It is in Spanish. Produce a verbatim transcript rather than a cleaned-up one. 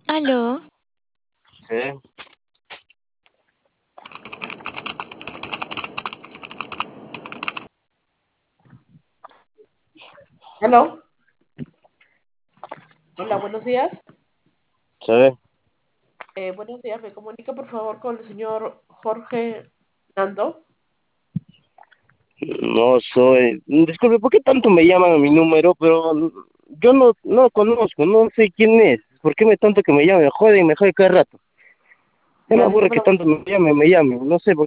¿Aló? Sí, Aló, hola, buenos días. sí. Eh, buenos días, me comunica por favor con el señor Jorge Nando. No soy. Disculpe, ¿por qué tanto me llaman a mi número? Pero yo no, no conozco, no sé quién es. ¿Por qué me tanto que me llamen? Me joden, me joden cada rato. Ya me Ya aburre que disculpe la tanto me llamen, me llamen. No sé por